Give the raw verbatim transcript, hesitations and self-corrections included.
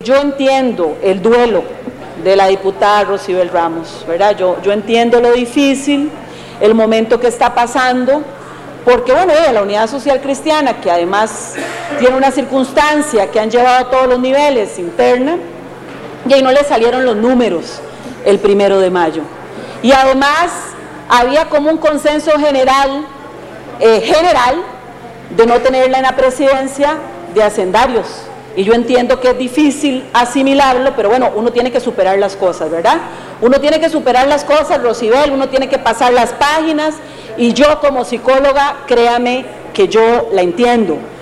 yo entiendo el duelo de la diputada Rosibel Ramos, ¿verdad? Yo, yo entiendo lo difícil, el momento que está pasando, porque bueno, ella, la Unidad Social Cristiana, que además tiene una circunstancia que han llevado a todos los niveles interna, y ahí no le salieron los números el primero de mayo. Y además había como un consenso general, eh, general, de no tenerla en la presidencia de hacendarios. Y yo entiendo que es difícil asimilarlo, pero bueno, uno tiene que superar las cosas, ¿verdad? Uno tiene que superar las cosas, Rosibel, uno tiene que pasar las páginas, y yo como psicóloga, créame que yo la entiendo.